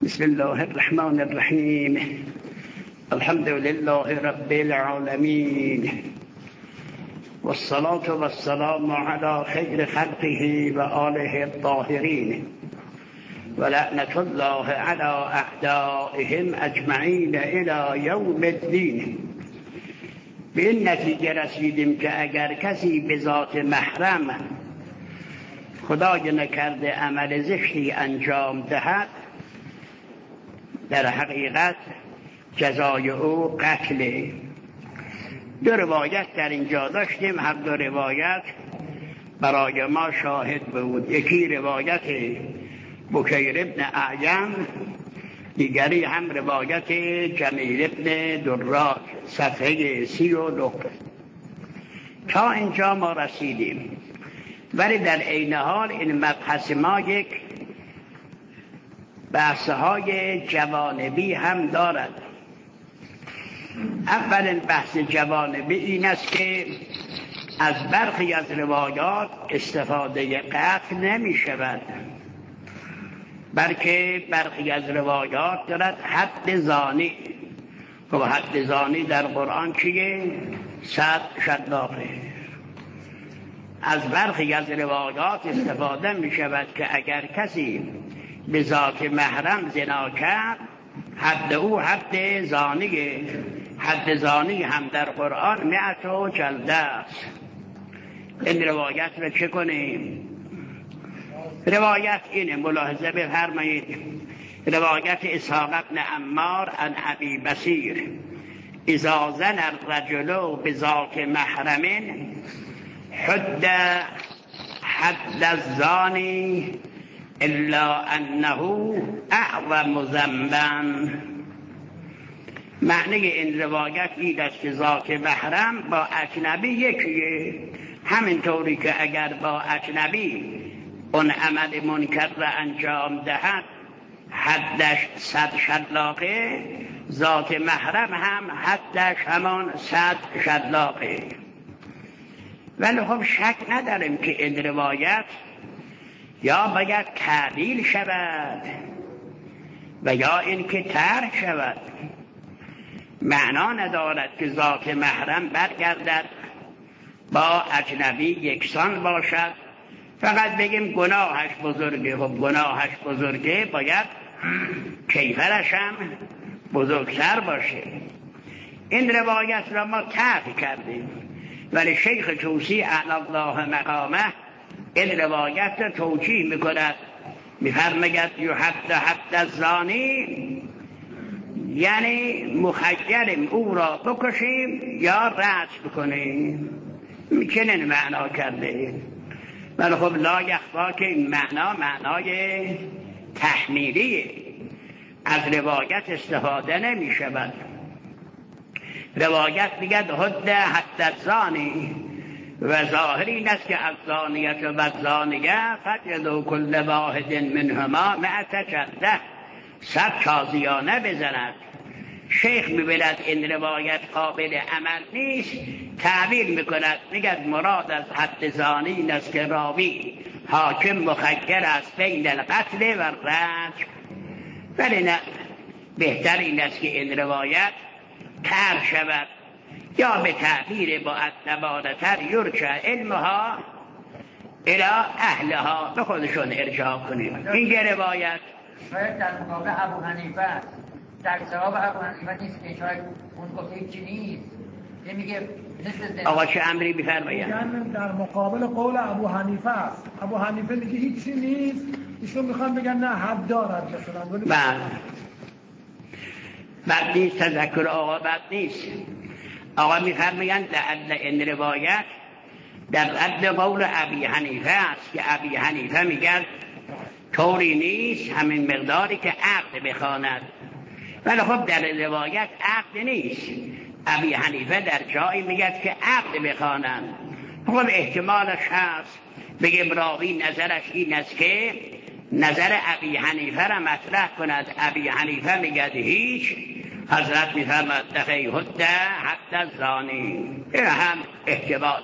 بسم الله الرحمن الرحیم. الحمد لله رب العالمین والصلاة والسلام على خیر خلقه و آله الطاهرین و لعنت الله على اعدائهم اجمعین الى یوم الدین. به این نتیجه رسیدیم که اگر کسی به ذات محرم خدای نکرده عمل زشتی انجام دهد، در حقیقت جزای او قتل. دو روایت در اینجا داشتیم، هر دو روایت برای ما شاهد بود. یکی روایت بکیر ابن اعیم، دیگری هم روایت جمیل ابن دراج، صفحه 39. تا اینجا ما رسیدیم، ولی در عین حال این مبحث ما یک بحث‌های جوانبی هم دارد. اولین بحث جوانبی این است که از برخی از روایات استفاده قتل نمی شود، بلکه برخی از روایات دارد حد زانی. و حد زانی در قرآن چیه؟ 100 شلاقه. از برخی از روایات استفاده می شود که اگر کسی به ذات محرم زنا کرد، حد او حد زانیه. حد زانی هم در قرآن 100 جلده است. این روایت رو چه کنیم؟ روایت اینه، ملاحظه بفرمایید. روایت اسحاق بن عمار عن ابی بصیر: اذا زنى الرجل بذات محرم حد الزانی الا انه اعظم ذنبا. معنی این روایت این است که ذات محرم با اجنبی یکیه. همینطوری که اگر با اجنبی اون عمل منکر را انجام دهد حدش 100 شلاقه، ذات محرم هم حدش همان 100 شلاقه. ولی خب شک نداریم که این روایت یا باید تعدیل شود و یا اینکه ترک شود. معنا ندارد که ذات محرم برگردد با اجنبی یکسان باشد، فقط بگیم گناهش بزرگه. خب گناهش بزرگه، باید کیفرش هم بزرگتر باشه. این روایت را ما ترک کردیم، ولی شیخ توسی اعلی الله مقامه این روایت را توجیه میکند، میفرماید یحد حد الزانی، یعنی مخیریم او را بکشیم یا رجم بکنیم. چنین معنا کرده. ولی خب لا یخفا که این معنای تحمیلیه، از روایت استفاده نمی شود. روایت میگه حد الزانی و ظاهر این است که الزانیت و الزانیه فجلدوا کل واحد منهما 100 جلده، 100 تازیانه بزند. شیخ میبیند این روایت قابل عمل نیست، تعبیر میکند، میگه مراد از حد زانی این است که راوی حاکم مخیر است بین القتل و رجم. ولی نه، بهتر این است که این روایت ترک شود یا به تعبیر با اتبارتر یرجع علمها الى اهلها، به خودشون ارجاع کنیم. این روایت شاید در مقابل ابو حنیفه است، در جواب ابو حنیفه نیست که شاید اون گفته هیچی نیست. این میگه آقا چه امری بفرمایید؟ در مقابل قول ابو حنیفه است. ابو حنیفه میگه هیچی نیست، ایشون میخوان بگن نه حد دارد مثلا. بله، بد نیست، تذکر آقا بد نیست. آقا میفرمایند لعل این روایت در رد قول ابی حنیفه است که ابی حنیفه میگه طوری نیست همین مقداری که عقد بخواند. ولی خب در روایت عقد نیست. ابی حنیفه در جایی میگه که عقد بخوانند. خب احتمالش هست بگیم راوی نظرش این است که نظر ابی حنیفه را مطرح کند. ابی حنیفه میگه هیچ، حضرت میفرماد دقیق حد الزانی. این هم احتمال.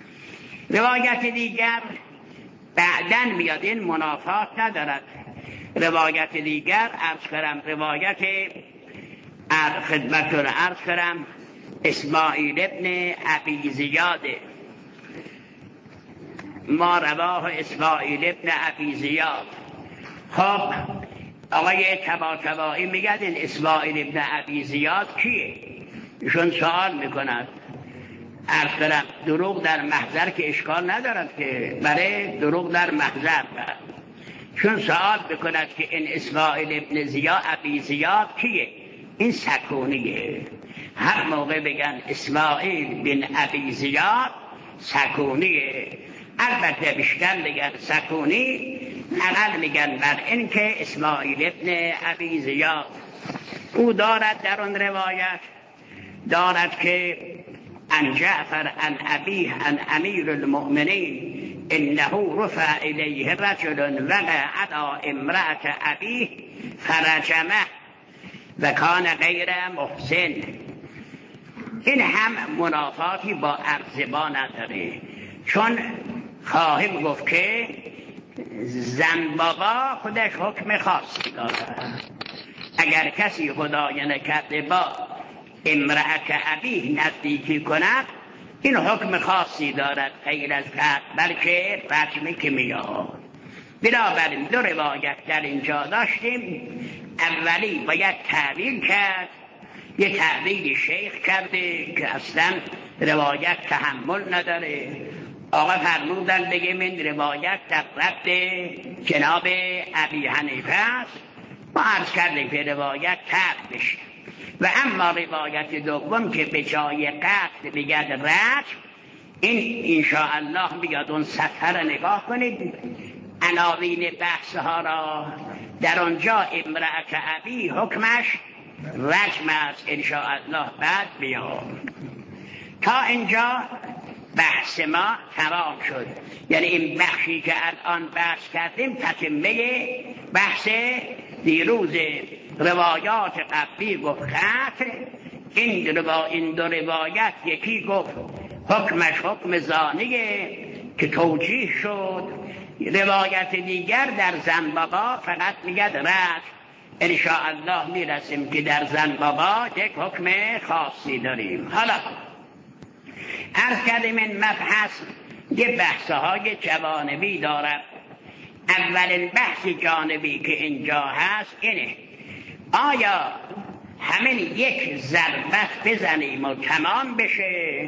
روایت دیگر بعدن میاد، این منافات ندارد. روایت دیگر عرض کردم، روایت خدمتتون عرض کردم اسماعیل ابن ابی زیاد، ما رواه اسماعیل ابن ابی زیاد. خب آقای طباطبایی میگن این اسماعیل ابن ابی زیاد کیه؟ ایشون سوال میکند. عرض کردم دروغ در محضر که اشکال ندارد که برای دروغ در محضر چون سوال بکند که این اسماعیل ابن زیاد ابی زیاد کیه؟ این سکونیه. هر موقع بگن اسماعیل بن ابی زیاد سکونیه، البته بیشتر بگن سکونی، اقل میگن بر این که اسماعیل ابن ابی زیاد. او دارد در اون روایت دارد که عن جعفر عن ابیه عن امیر المؤمنین انه رفع الیه رجل وقع علی امرأة ابیه فرجمه و کان غیر محسن. این هم منافاتی با ارزبا نداره، چون خواهیم گفت که زن بابا خودش حکم خاصی داره. اگر کسی خدای نکرده با امرأة ابیه نزدیکی کند این حکم خاصی دارد غیر از قتل، بلکه رجمی که میاد. بنابراین دو روایت در اینجا داشتیم. اولی باید تعبیر کرد، یه تعبیر شیخ کرده که اصلا روایت تحمل نداره. آقا فرمودن بگیم این روایت در رد جناب ابی حنیفه است، ما عرض کردیم که روایت ترک بشه. و اما روایت دوم که به جای قتل بگد رجم، این انشاءالله بیاد اون صفحه را نگاه کنید، عناوین بحث ها را در آنجا امرأة ابی حکمش رجم است انشاءالله بعد بیاد. تا اینجا بحث ما تمام شد، یعنی این بخشی که الان بحث کردیم تتمه بحث دیروز. روایات قبلی گفت قتل، این دو روایت یکی گفت حکمش حکم زانیه که توجیه شد، روایت دیگر در زن بابا فقط میگد رد. انشاءالله میرسیم که در زن بابا یک حکم خاصی داریم. حالا عرض کردیم این مبحث یه بحثهای جوانبی دارد. اولین بحث جانبی که اینجا هست اینه: آیا همین یک ضربت بزنیم و تمام بشه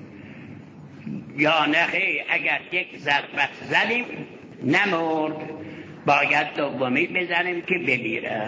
یا نه؟ اگر یک ضربت زدیم نمرد، باید دومی بزنیم که بمیره.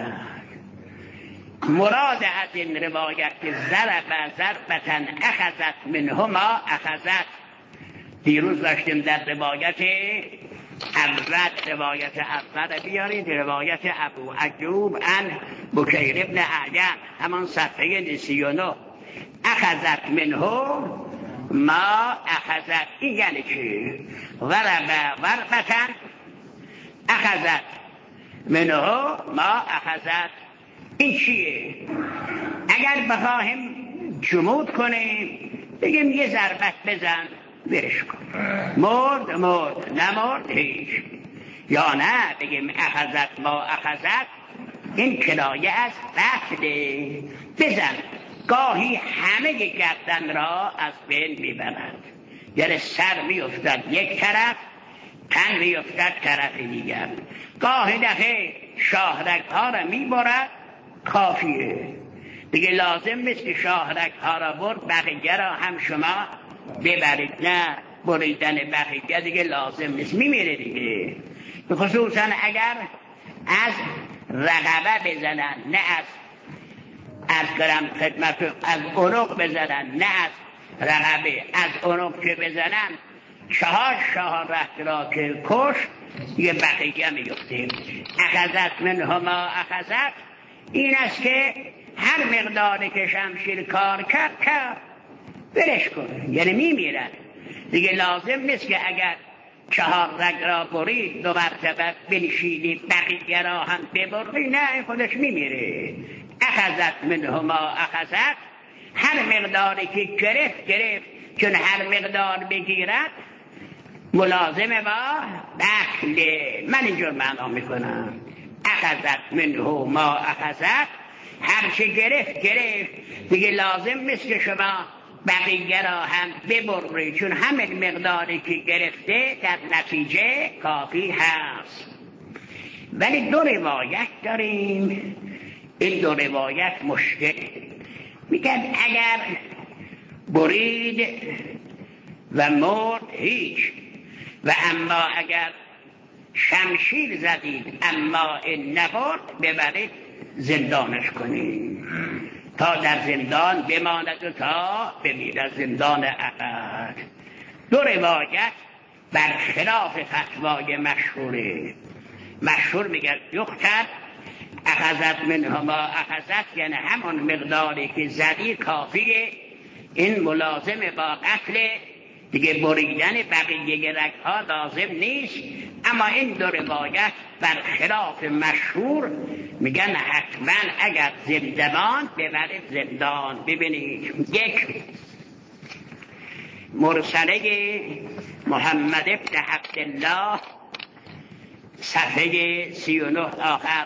مراد از این روایت که ضربتن اخذت منهما اخذت، دیروز داشتیم در روایت اول، روایت اول بیارید، روایت ابو ایوب عن بکیر ابن اعین، همان صفحه 39. اخذت منه ما اخذت، این یعنی چی؟ ضربتن اخذت منه ما اخذت، این چیه؟ اگر بخواهیم جمود کنیم بگیم یه ضربت بزن برش کن، مرد نمرد هیچ، یا نه بگیم اخذت ما اخذت، این کنایه از قتله، بزن. گاهی همه گردن را از بین میبرد، یعنی سر میافتد یک طرف، تن میافتد طرف دیگر. گاهی دفعه شاهرگ ها را میبرد، کافیه دیگه، لازم نیست که شاهرگ ها را برد بقیه را هم شما ببرید، نه بریدن بقیه دیگه لازم نیست، میمیره دیگه. خصوصا اگر از رقبه بزنن، نه از گرم خدمت، از عنق بزنن، نه از رقبه، از عنق که بزنن 4 شاهرگ را که کش یه بقیه میفتیم. اخذت منهما اخذت، این است که هر مقداری که شمشیر کار کرد برش کن، یعنی میمیرن دیگه. لازم نیست که اگر 4 رگ را برید 2 مرتبه بنشینی بقیه را هم ببری، نه خودش میمیره. اخذت منهما اخذت، هر مقداری که گرفت، چون هر مقدار بگیرد ملازمه با بخله. من اینجور معنا میکنم اخذت منه ما اخذت، هرچه گرفت دیگه لازم نیست که شما بقیه را هم ببری، چون همین مقداری که گرفته در نتیجه کافی هست. ولی دو روایت داریم، این دو روایت مشکل. میگن اگر برید و مرد هیچ، و اما اگر شمشیر زدید اما این نبرد، ببرید زندانش کنید تا در زندان بماند و تا بمیرد زندان ابد. دو روایت برخلاف فتوای مشهوره. مشهور میگه یقتل اخذت منه ما اخذت، یعنی همون مقداری که زدی کافیه، این ملازم با قتل، دیگه بریدن بقیه رگ‌ها لازم نیست. اما این دو روایت برخلاف مشهور میگن حتما اگر زندان ببرید زندان. ببینید، یک مرسله محمد ابن عبدالله صفحه 39 آخر،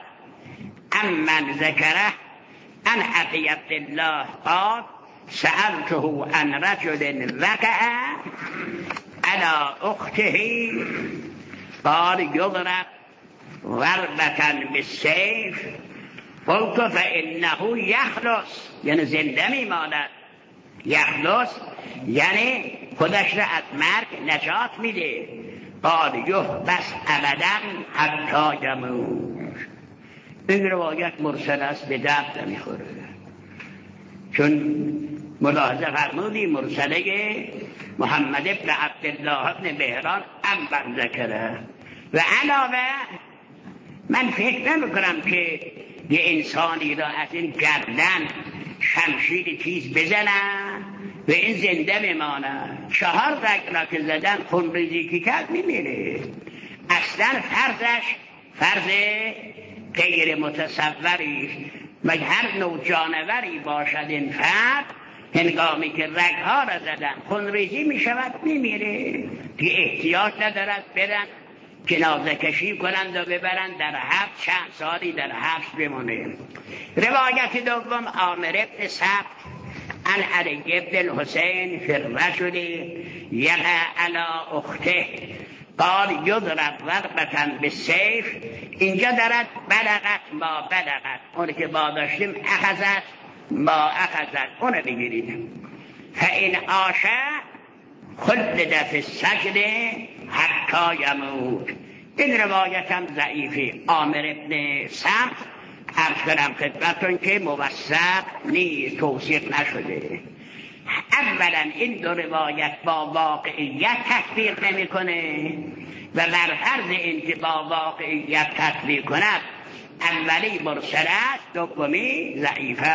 امن ذکره ان ابی عبدالله قال سألته عن رجل وقع على اخته قال يضرب ضربة بالسيف قلت فإنه يخلص، یعنی زنده میماند. یخلص یعنی خودش را از مرگ نجات میده. قال یحبس ابدا حتی یموت. این روایت مرسل است، به درد نمیخوره، چون ملاحظه فرمودی مرسله محمد ابن عبدالله ابن بهران امن ذکره. و علاوه من فکر نمیکنم که یه انسانی را از این گردن شمشیر تیز بزنن و این زنده بمانه. 4 رگ را که زدن خونریزی که کرد میمیره. اصلا فرض غیر متصوری، مگر هر نوع جانوری باشد این فرد، هنگامی که رگها را زدن خونریزی می شود میمیره. دیگه احتیاج ندارد برن جنازه کشی کنند و ببرند در حبس، چند سالی در حبس بمونه. روایت دوم عامر ابن ثبت عن علی ابن الحسین فی الرجل یقع علی اخته قال یضرب ضربة بالسیف. اینجا دارد بلغت ما بلغت، اونی که با داشتیم اخذت ما اخذت، اونو بگیرید. فإن عاش خلد فی السجن حتی یموت. این روایت هم ضعیفه. عامر ابن ثبت عرض کنم خدمتتون که موثق نیست، توثیق نشده. اولا این دو روایت با واقعیت تطبیق نمیکنه و بر فرض اینکه با واقعیت تطبیق کند، اولی مرسل است، دومی ضعیفه.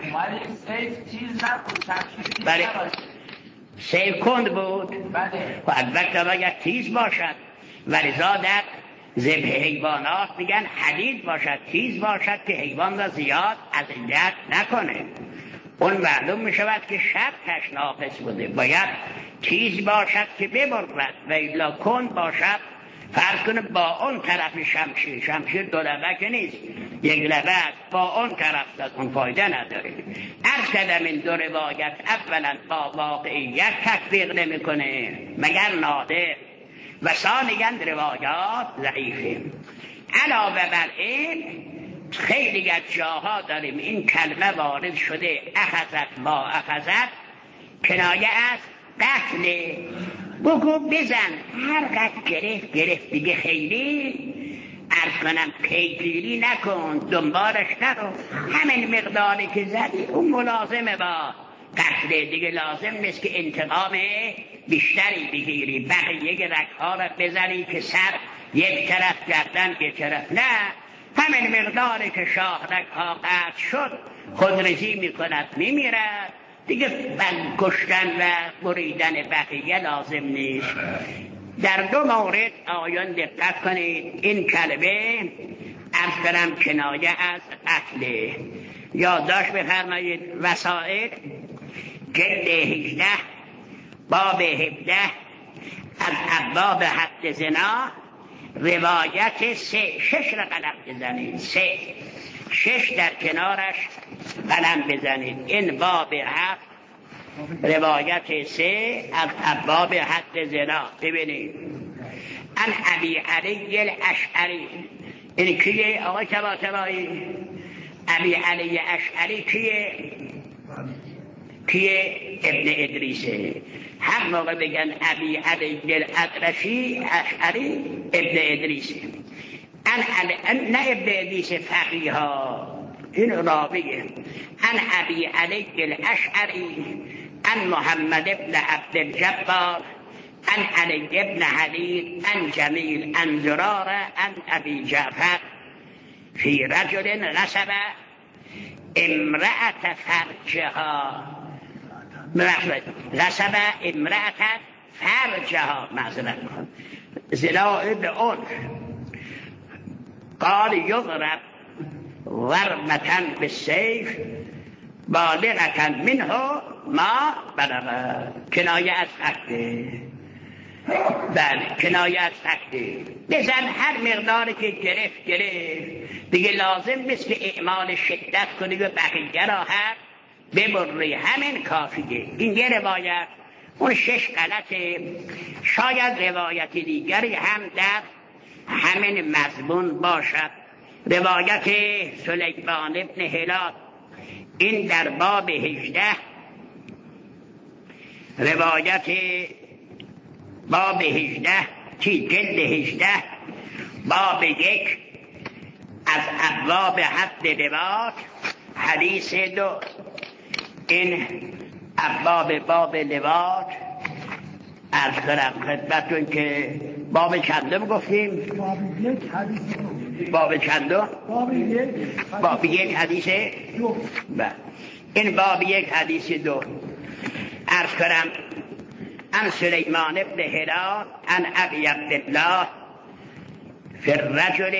بله سیف کند بود و البته باید تیز باشد، ولذا در ذبح حیوانات میگن حدید باشد، تیز باشد که حیوان را زیاد اذیت نکنه. اون معلوم میشود که شرطش ناقص بوده، باید تیز باشد که ببرد و الا کند باشد. فرض کنه با اون طرف شمشیر 2 لبه که نیست، 1 لبه با اون طرف داد، اون فایده نداره. عرض کردم این دو روایت اولا با واقعیت تطبیق نمیکنه مگر نادر، و ثانیاً روایات ضعیفه. علاوه بر این خیلی از جاها داریم این کلمه وارد شده اخذت ما اخذت، کنایه از قتل. بگو بزن، هر قد گرفت دیگه، خیلی عرض کنم پیگیری نکن، دنبالش نرو، همین مقداری که زدی اون ملازمه با قتل دیگه، لازم نیست که انتقام بیشتری بگیری، بقیه رگها را بزنی که سر یک طرف گردن یک طرف، نه، همین مقداری که شاهرگها قطع شد خودریزی میکند میمیرد دیگه. کشتن و بریدن بقیه لازم نیست. در 2 مورد آیان دقت کنید. این کلمه عرض کنم کنایه از قتل. یادداشت بفرمایید. وسائل جلد 18 باب 17 از ابواب حد زنا روایت 3 6 را قلم بزنید، 3 6 در کنارش قلم بزنید. این باب 7 روایت 3 از ابواب حد زنا. ببینید ان ابی علی الاشعری، این کیه آقای طباطبایی؟ ابی علی اشعری کیه؟ ابن ادریسه. هر موقع بگن ابی علی الاشعری ابن ادریسه. نه ابن ادریس فقیه ها، این راویه. ان ابی علی الاشعری ان محمد ابن عبد الجبار ان علی ابن حدید ان جمیل ان زرار ان ابی جعفر فی رجل نسب امرأة فرجها، نسب امرأة فرجها معذرت زنا ابن قال یضرب ضربة بالسيف بالغة منه ما بلغ. کنایه از فقده. بله کنایه از فقده. بزن هر مقداری که گرفت دیگه لازم نیست که اعمال شدت کنی و بقیه را هم ببری، همین کافیه. این یه روایت. اون 6 غلطه. شاید روایت دیگری هم در همین مضمون باشد. روایت سلیمان ابن هلال، این در باب 18 روایت باب 18 جلد 18 باب 1 از ابواب حد لواط حدیث 2. این باب لواط از کنم خدمتون که باب چندم گفتیم؟ باب چندم؟ باب 1 حدیث 2. این باب 1 حدیث 2 عرض کنم ان سلیمان ابن هلال ان ابی عبدالله فی الرجل.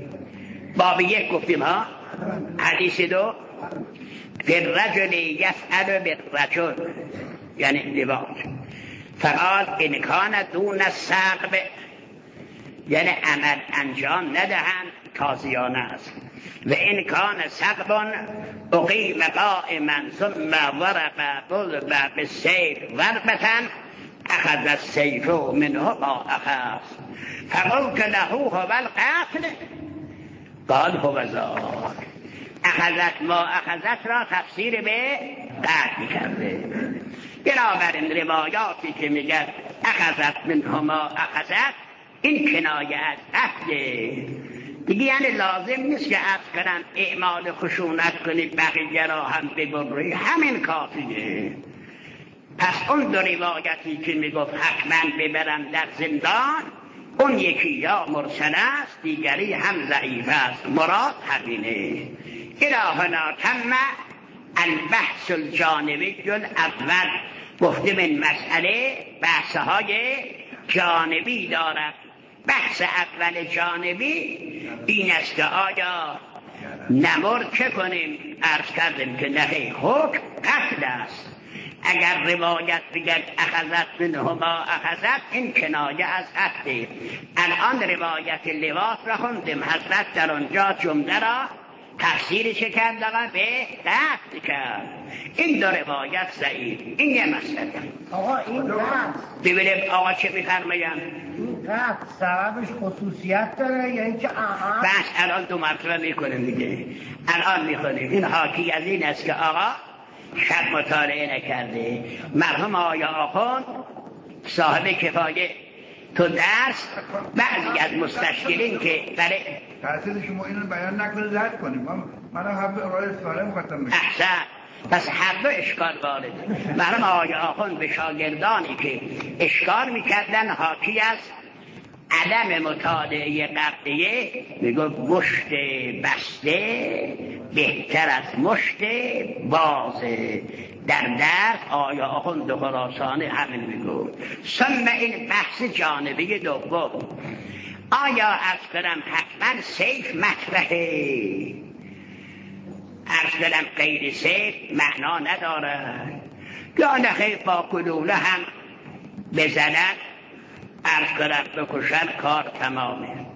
باب 1 گفتیم ها، حدیث 2 فی الرجل یفعل بالرجل یعنی لواط. فقال ان کان دون السقب، یعنی عمل انجام ندهند تازیانه است. و این کان سقب اقیم قائما ثم ضرب بالسیف ضربة اخذ السیف منه ما اخذ فقلت له هو القتل قال هو ذاک. اخذت ما اخذت را تفسیر به قتل کرده. بنابراین روایاتی که میگن اخذت منه ما اخذت، این کنایه از قتله دیگه. یعنی لازم نیست که عرض کنن اعمال خشونت کنید بقیه را هم ببری، همین کافیه. پس اون 2 روایتی که میگفت حتما ببرم در زندان، اون یکی یا مرسل است، دیگری هم ضعیف است. مراد همینه. الهنا تم البحث الجانبی الاول. گفتیم این مسئله بحثهای جانبی دارد. بحث اول جانبی این است که آیا نمر چه کنیم؟ عرض کردیم که نه، حکم قتل است. اگر روایت بگد اخذت منهما اخذت، این کنایه از قتل. الان روایت لواط را خوندیم، حضرت در آنجا جمله را تفسیرش کرد به قتل کرد. این 2 روایت ضعیف. این یه مسئله. آقا این قتل ببینیم آقا چه می‌فرماین؟ این قتل سببش خصوصیت داره یا اینکه بس الان 2 مرتبه میکنیم دیگه. الان میخونیم. این حاکی از این است که آقا شب مطالعه نکرده. مرحوم آقای آخوند صاحب کفایه تو درس بعضی از مستشکلین که برای تحصیل شما اینو بیان نکنید رد کنیم. من هم راه سالم ختم میکنم. احسن. پس هر 2 اشکال وارده. مرحوم آقای آخوند به شاگردانی که اشکال میکردن حاکی است عدم مطالعه قبلیه، میگه مشت بسته بهتر از مشت بازه. در آیا آخوند خراسانی همین میگه. ثم این بحث جانبی دوم، آیا از کنم حتما سیف مطرحه؟ عرض کنم غیر سیف معنا نداره، یا نخیر با کلوله هم بزنن عرض کنم بکشن کار تمامه.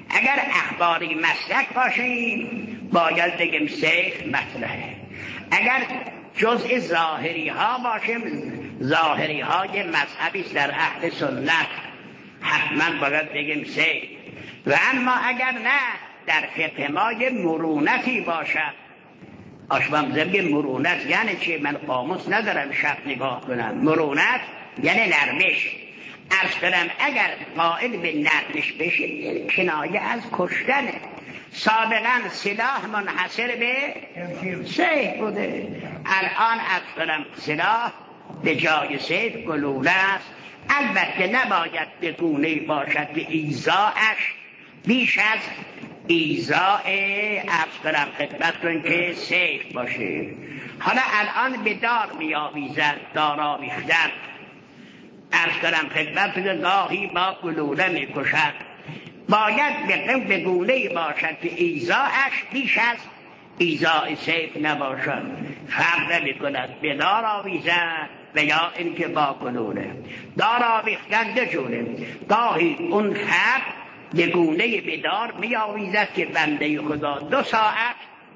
اگر اخباری مسلک باشیم باید بگیم سیف مطلقه. اگر جزء ظاهری ها باشیم، ظاهری های مذهبی در اهل سنت، حتما باید بگیم سیف. و اما اگر نه در فقه ما یه مرونتی باشد، آشبامزه بگه مرونت یعنی چی؟ من قاموس ندارم شب نگاه کنم. مرونت یعنی نرمش. عرض کنم اگر قائل به نرمش بشه کنایه از کشتنه. سابقا سلاح منحصر به سیف بوده، الان عرض کنم سلاح به جای سیف گلوله است. البته نباید به گونه‌ای باشد که ایذاءش بیش از ایذاء عرض کنم خدمتتون که سیف باشه. حالا الان به دار می آویزد، دار آویختن عرض کنم خدمتتون گاهی با گلوله می کشد. باید به گونه‌ای باشد که ایذاءش بیش از ایذاء سیف نباشد. فرق نمی کند به دار آویزد و یا اینکه با گلوله. دار آویختن دو جوره، گاهی اون فرق به گونه به دار می آویزد که بنده خدا 2 ساعت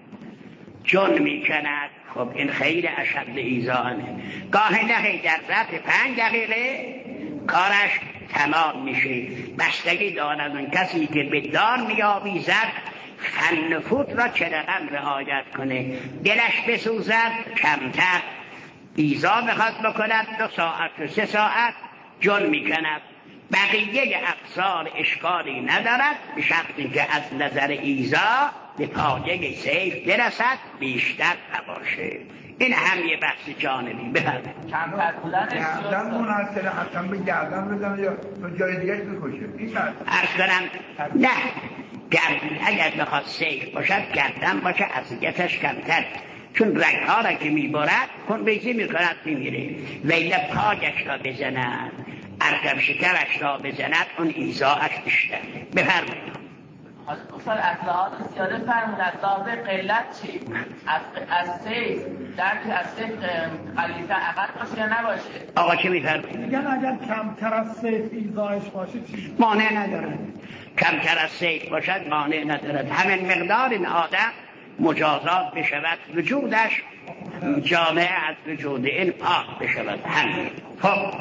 جن می کند. خب این خیلی اشد ایذانه. گاهی نه در ظرف 5 دقیقه کارش تمام میشه. بستگی دارد اون کسی که به دار می آویزد فن فوت را چقدر رعایت کنه. دلش بسوزد کمتر، ایذا بخواد بکند 2 ساعت و 3 ساعت جن می کند. بقیه افسار اشکالی ندارد به شرطی که از نظر ایذا به پایه سیف برسد، بیشتر نباشه. این هم یه بحث جانبی. بفرمایید. گردن منحصره حتما به گردن بزنه یا جای دیگه بکشه؟ این عرض کنم نه، گردن اگر بخواد سیف باشد گردن باشه اذیتش کمتر، چون رگ‌ها را که میبرد خونریزی میکند میمیره. ویله پایش را بزند، ارکب شکرش را بزند، اون ایذاءش بیشتر. بفرمایید. اصلا اطلاعات زیاده فرمودن ضابط قلت چی؟ از سیف درک از سیف قلیزه عقد باشه یا نباشه؟ آقا چی میفرمایید؟ میگن اگر کمتر از سیف ایذاش باشه چی؟ مانع ندارد. کمتر از سیف باشد مانع ندارد. همین مقدار این آدم مجازات بشود، وجودش جامعه از وجود این پاک بشود. همین. خب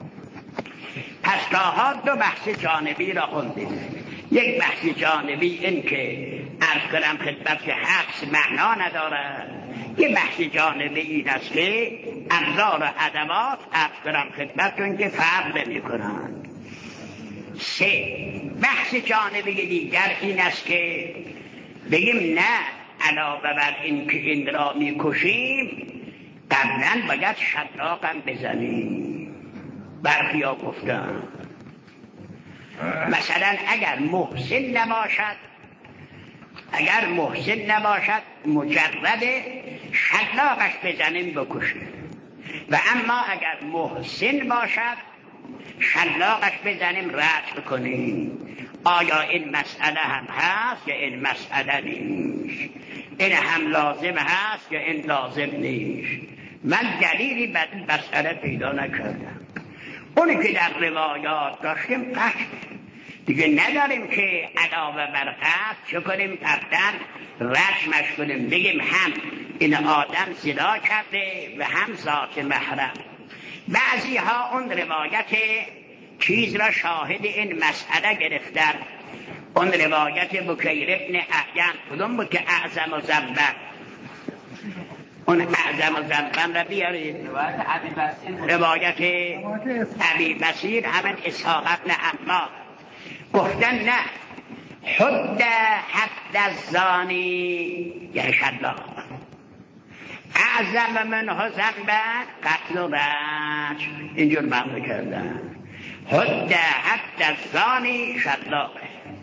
پس تاها 2 بحث جانبی را خوندیم. یک بحث جانبی این که عرض کنم خدمت که حبس معنا ندارد. یک بحث جانبی این است که ابزار و ادوات عرض کنم خدمتتون که فرق نمی کنند. 3 بحث جانبی دیگر این است که بگیم نه، علاوه بر این که این را می کشیم قبلا باید شلاقم بزنیم. برخیا گفتم مثلا اگر محسن نباشد مجرد شلاقش بزنیم بکشیم. و اما اگر محسن باشد شلاقش بزنیم رد بکنیم. آیا این مسئله هم هست یا این مسئله نیست؟ این هم لازم هست یا این لازم نیست؟ من دلیلی بر این مسئله پیدا نکردم. اونی که در روایات داشتیم قتل دیگه نداریم که علاوه بر قتل چه کنیم؟ قطعا رجمش کنیم، بگیم هم این آدم زنا کرده و هم ذات محرم. بعضی ها اون روایت چیز را شاهد این مسئله گرفتن. اون روایت بکیر ابن احیم کدوم بود که اعظم و زنبن؟ اون اعظم و زنبن را بیارید. روایت ابی بصیر همین اسحاق ابن عمار گفتن نه، حد الزانی یعنی شلاق، اعظم منه زنبن قتل و رجم، اینجور معنی کردن. حد الزانی شلاقه،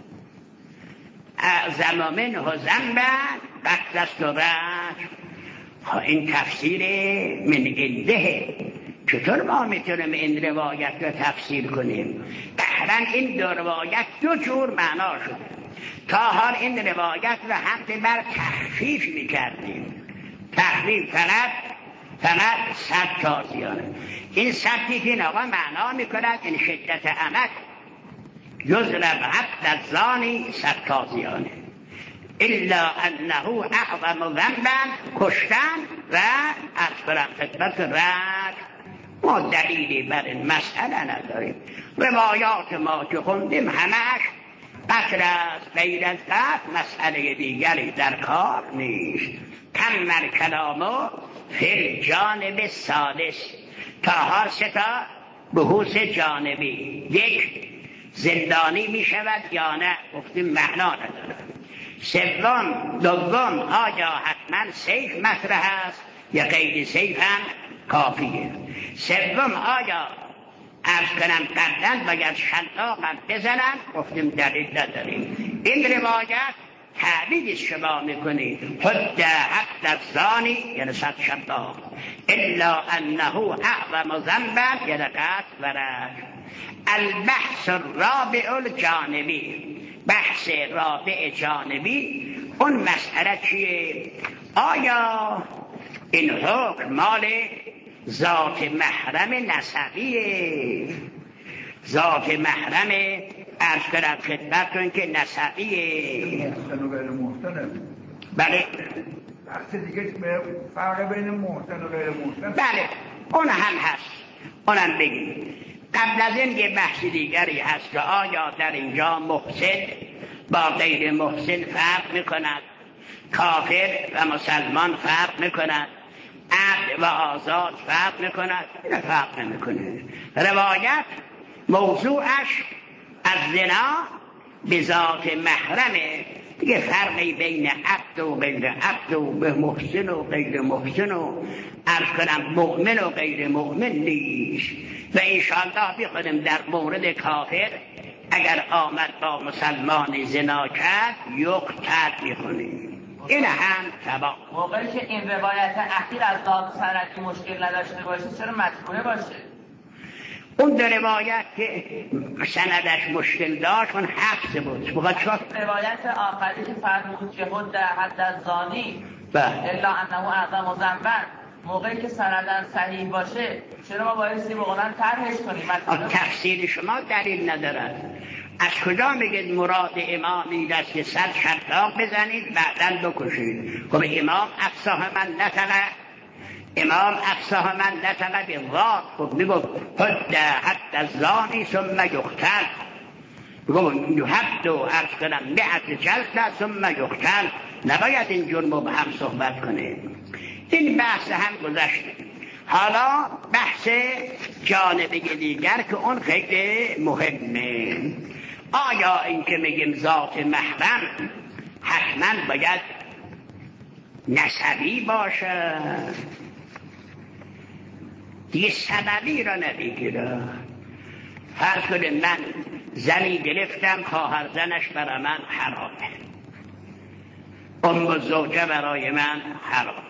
اعظم منه زنبن قتل است و رجم. این تفسیر من عنده. چطور ما میتونیم این روایت رو تفسیر کنیم؟ قهرن این 2 روایت 2 جور معنا شده. تا حال این روایت رو حمد بر تخفیف میکردیم. تخفیف فقط 100 تازیانه. این 100 که این آقا معنا میکند این شدت عمد. یضرب حد الزانی ستازیانه الا انه اعظم ذنبا کشتن و از خدمت رد. ما دلیلی بر این مسئله نداریم. روایات ما که خوندیم همش قتل است، غیر از قتل مسئله دیگری در کار نیست. تم کلامو فی الجانب الثالث. تا ستا بحوث جانبی، یک زندانی می شود یا نه، گفتیم معنا نداره. دوم آیا حتما سیف مطرح است یا غیر سیف هم کافیه. سوم آیا عرض کنم قبلا باید شلاق هم بزنن، گفتیم دلیل نداریم. این روایت تعبیر شما میکنید حد الزانی یعنی صد شلاق الا انه اعظم ذنبا یعنی قتل و رجم. البحث الرابع الجانبی، بحث رابع جانبی، اون مسئله چیه؟ آیا این حکم مال ذات محرم نسبیه؟ ذات محرم عرض کنم خدمتتون که نسبیه. بله بحث دیگه فرق بین محسن و غیر محسن. بله اون هم هست، اونم بگیم. قبل از این یه بحث دیگری هست که آیا در اینجا محسن با غیر محسن فرق میکند، کافر و مسلمان فرق میکند، عبد و آزاد فرق میکند؟ این فرق نمیکنه. روایت موضوعش از زنا به ذات محرمه، دیگه فرقی بین عبد و غیر عبد و محسن و غیر محسن و عرض کنم مؤمن و غیر مؤمن نیست. و انشاءالله بخونیم در مورد کافر اگر آمد با مسلمان زنا کرد یقتل میخونیم. این هم تبا موقعی که این روایت اخیر از ذات سندی مشکل نداشته باشه چرا مطبوعه باشه؟ اون در روایت که سندش مشکل داشت اون حفظ بود. روایت آخری که فرمود که حد حد الزانی الا انه اعظم ذنبا، موقعی که سندن صحیح باشه چرا ما بایستی بقولن طرحش کنیم؟ تفسیر شما دلیل ندارد. از کجا میگید مراد امام این است که 100 شلاق بزنید بعداً بکشید؟ خب امام افصاح من نطقه، امام افصاح من نطقه به ذات. خب میگو حد حد الزانی ثم یقتل، میگو یحد و عرض کنم 100 جلده ثم یقتل. نباید این جور مبهم صحبت کنه. این بحث هم گذشته. حالا بحث جانبی دیگر که اون خیلی مهمه. آیا این که میگیم ذات محرم حتما باید نسبی باشه؟ دیگه سببی را نمیگیره. فرض کنیم من زنی گرفتم خواهر زنش برای من حرامه، زوجه برای من حرامه.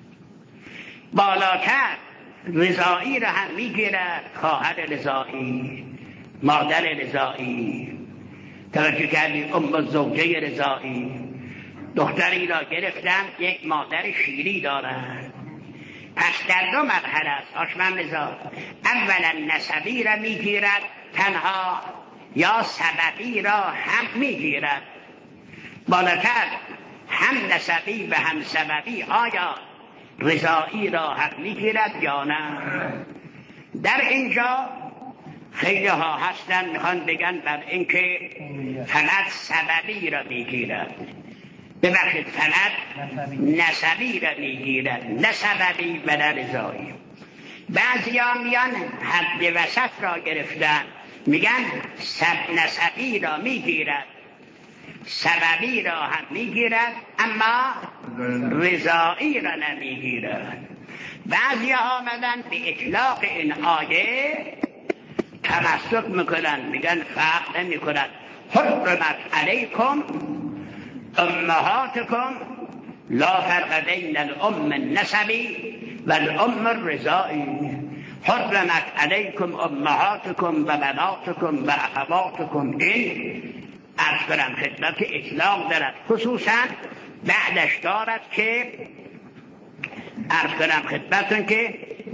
بالاتر رضایی را هم میگیرد خواهر رضایی، مادر رضایی. توجه کردید؟ زوجه رضایی. دختری را گرفتن یک مادر شیری دارد. پس در دو مرحله است آشمن رضا. اولا نسبی را میگیرد تنها یا سببی را هم میگیرد. بالاتر هم نسبی و هم سببی آیا رضایی را هم میگیرد یا نه؟ در اینجا خیلی ها هستن میخوان بگن بر اینکه فقط سببی را میگیرد، ببخشید فقط نسبی را میگیرد، نه سببی و نه رضایی. بعضی ها میان حد وسط را گرفتن، میگن نسبی را میگیرد، سببی را هم میگیرد اما رضایی را نمیگیرد. بعضی ها آمدن به اطلاق این آیه تمسک میکنن، میگن فرق نمیکند. حرمت علیکم امهاتکم لا فرق بین الام النسبی و الام الرضایی. حرمت علیکم امهاتکم و بناتکم و اخواتکم. این عرض کنم خدمت اطلاق دارد، خصوصا بعدش دارد که عرض کنم خدمتون که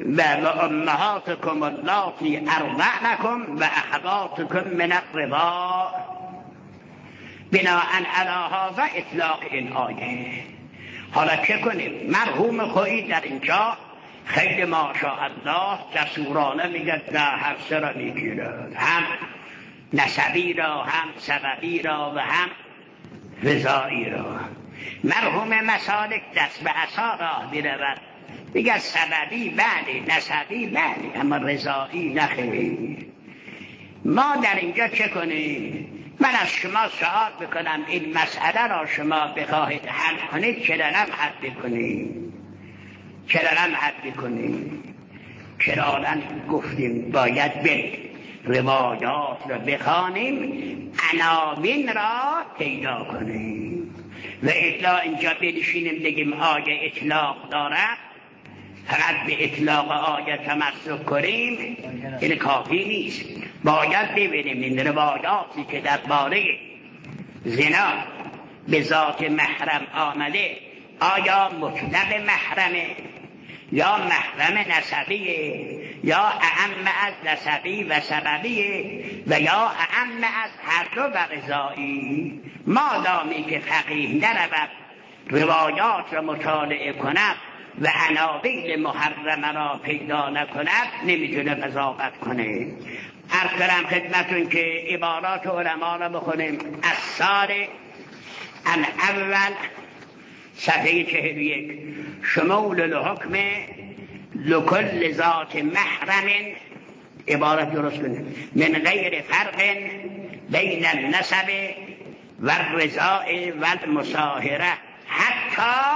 و امهاتکم اللاتی ارضعنکم و اخواتکم من الرضاع. بناء علی هذا اطلاق این آیه. حالا چه کنیم؟ مرحوم خویی در اینجا خیلی ماشاءالله جسورانه میگه نه هر سه را میگیرد، هم نسبی را، هم سببی را و هم رضایی را. مرحوم مسالک دست به عصا راه میرود، میگه سببی بله، نسبی بله، اما رضایی نخیر. ما در اینجا چه کنیم؟ من از شما سوال بکنم این مسئله را شما بخواهید حل کنید، چرا نم حل بکنید؟ چرا نم حل بکنید؟ چرا گفتیم باید بریم روایات را بخوانیم، عناوین را پیدا کنیم و اطلاع اینجا بنشینیم بگیم آیه اطلاق دارد، فقط به اطلاق آیه تمسک کنیم این کافی نیست. باید ببینیم این روایاتی که درباره زنا به ذات محرم آمده آیا مطلق محرمه یا محرم نسبیه یا اعم از نسبی و سببیه و یا اعم از هر دو و رضایی. مادامی که فقیه نرود روایات را مطالعه کند و عناوین محرمه را پیدا نکند نمیتونه قضاوت کنه. عرض کنم خدمتون که عبارات علما را بخونیم. الصارع ان اول صفحه 41 شمول الحکم لکل ذات محرم، عبارت درست کنیم، من غیر فرق بین النسب و الرضاع و المصاهره، حتی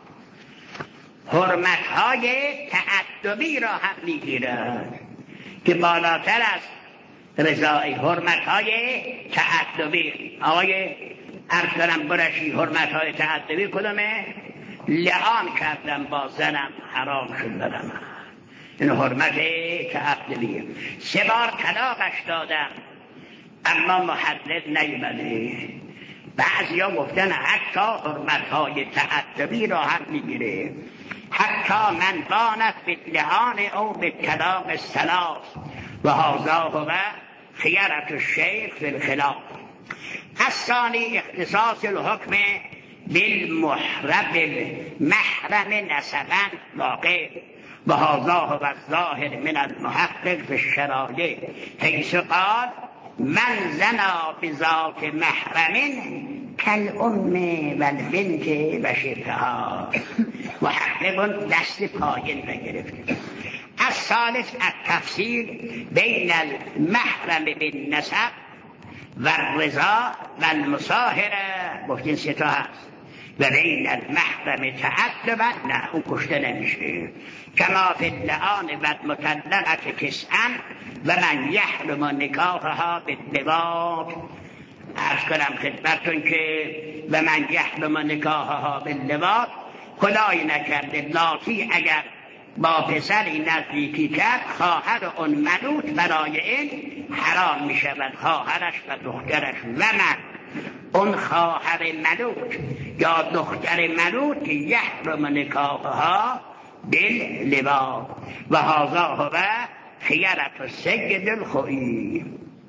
حرمت‌های تعدبی را هم میگیرد که بالاتر از رضای. حرمت‌های تعدبی آقای عرض کنم برشی، حرمت‌های تعدبی کدومه؟ لعان کردم با زنم حرام شد بدم، این حرمت تعدبیه. 3 بار طلاقش دادم اما محلل نیامده. بعضیا گفتن حتی حرمت‌های تعدبی را هم میگیره، حتی من بانت باللعان او بالطلاق الثلاث و هذا هو خیرة الشیخ فی الخلاف. الثانی اختصاص الحکم بالمحرم نسبا واقع و هذا هو الظاهر من المحقق فی الشرایع حیث قال من زنا بذات محرم کالام و البنت و شبهها. محقق دست پایین بگرفت. الثالث التفصیل بین المحرم بالنسب و الرضا و المصاهره، گفتین 3 تا هست، و بین المحرم تعدبا، نه اون کشته نمیشه، کما فی اللعان و المطلقه تسعا و من یحرم نکاحها باللواط. عرض کنم خدمتون که و من یحرم نکاحها باللواط، خدای نکرده لاتی اگر با پسری نزدیکی کرد خواهر اون ملوط برای این حرام می شود، خواهرش و دخترش. و من اون خواهر ملوط یا دختر ملوط یحرم نکاحها باللواط و هذا هو خیرة السید الخوئی.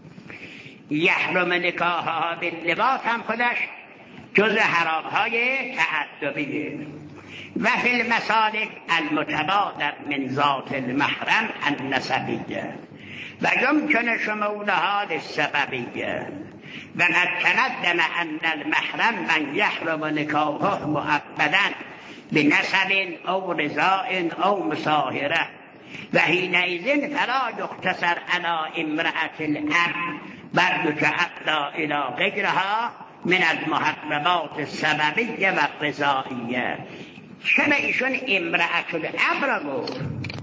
یحرم نکاحها باللواط هم خودش جز حرامهای تعدبیه. و فی المسالک المتبادر من ذات المحرم النسبیه و یمکن شمولها للسببیه و قد تقدم ان المحرم من یحرم نکاحه مؤبدا بنسب او رضاء او مصاهره و حینئذ فلا یقتصر علی امرأة الاب بل یتعدی الی غیرها من المحرمات السببیه و الرضائیه. چرا ایشون امرأة الاب را گفت؟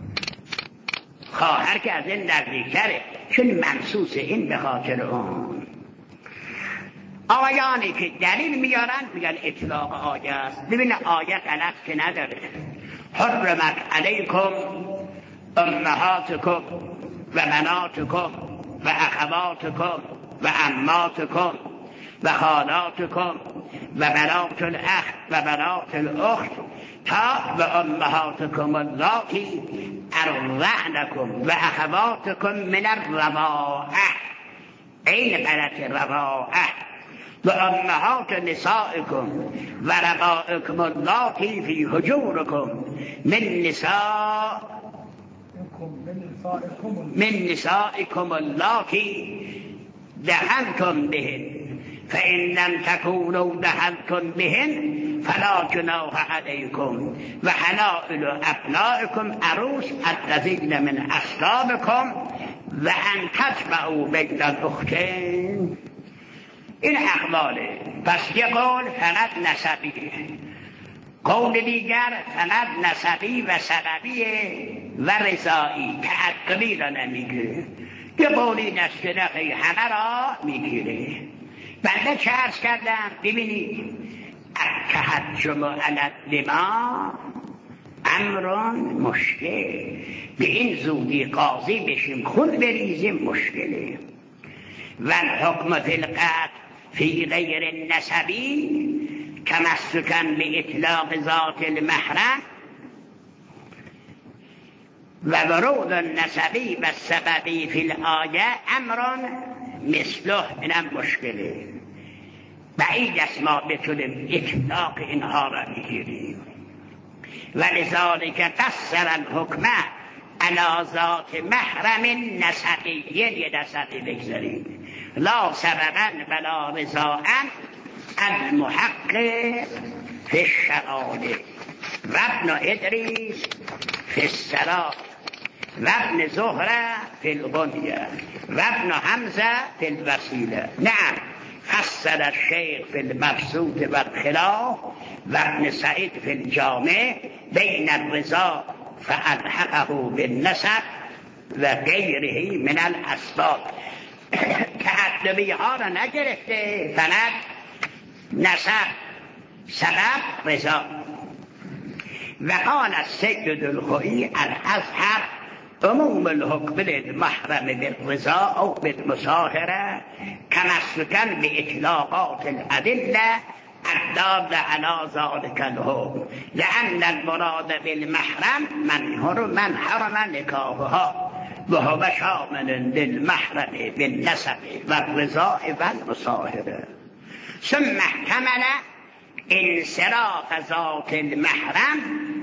خواهر که از این نزدیکتره، چون منصوص این به خاطر اون. آیانی که دلیل میارن میگن اطلاق آیه است. ببین آیه غلط که نداره. حرمت علیکم امهاتکم و بناتکم و اخواتکم و عماتکم و خالاتکم و بنات الاخ و بنات الاخت تا و امهاتکم اللاتی ارضعنکم و اخواتکم من الرضاعه، این غلط رضاعه، و امهات نسائکم و ربائکم اللاتی فی حجورکم من نسائکم اللاتی دخلتم بهن فإن لم تكونوا دخلتم بهن فلا جناح علیکم و حلائل ابنائکم عروس الذین من اصلابکم و ان تجمعوا بین الاختین. این اقواله. پس یه قول فقط نسبیه، قول دیگر فقط نسبی و سببیه و رضایی، تعقبی را نمیگه. یه قولی این است که نخی همه را میگیره. بنده چه عرض کردم؟ ببینید التحجم علی الدماء امران مشکل، به این زودی قاضی بشیم خود بریزیم مشکله. و الحکم فی القتل فی غیر نسبی تمسکا به اطلاق ذات المحرم و ورود النسبی و السببی فی الآیه امران مثله، اینم مشکله. بعید است ما بتونیم اطلاق اینها را بگیریم. ولذالک قصر الحکم علی ذات محرم نسبی، یه نسبی بگذاریم، لا سببا ولا رضاء المحقق فی الشهاده و ابن ادریس فی الصلاة و ابن زهره فی الغنیه و ابن حمزه فی الوسیله. نعم فصل الشیخ فی المبسوط و الخلاف و ابن سعید فی الجامع بین الرضا فالحقه بالنسب و غیره من الاسباب. تعدبی ها را نگرفته، فقط نسب، سبب، رضا. و قال السید الخوئی الازهر عموم الحکم للمحرم بالرضا او بالمصاهره تمسکا باطلاقات الادله الداله على ذلك الحكم لان المراد بالمحرم من حرم نکاحها وهو شامل للمحرم بالنسب والرضا والمصاهره. ثم احتمل انصراف ذات المحرم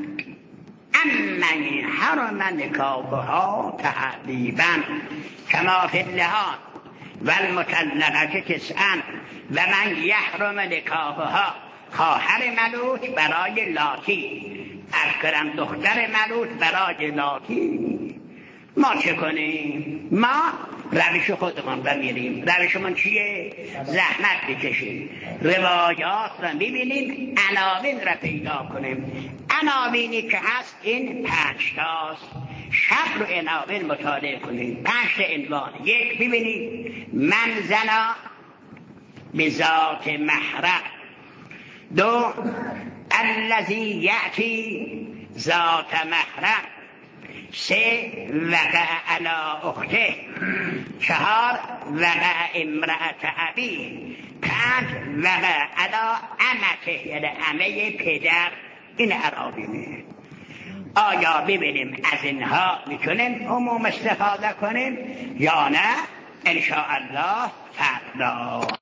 امن حرم نکاحها تعذیبا کما فی اللحان والمطلقه تسعا و من یحرم نکاحها خواهر ملوک برای لاتی، اکرم دختر ملوک برای لاتی. ما چه کنیم؟ ما روش خودمان را میریم. روشمان چیه؟ زحمت بکشیم، روایات را ببینیم، عناوین را پیدا کنیم. عناوینی که هست این 5 تاست. شب رو عناوین مطالعه کنیم. 5 عنوان. 1 ببینید من زنا بذات محرم. 2 الذی یأتی ذات محرم. 3 وقع علی اخته. 4 وقع امرأت ابی. 5 وقع علی امته، یعنی عمه پدر. این عرابینه. آیا ببینیم از اینها میتونیم عموم استفاده کنیم یا نه؟ انشاءالله فردا.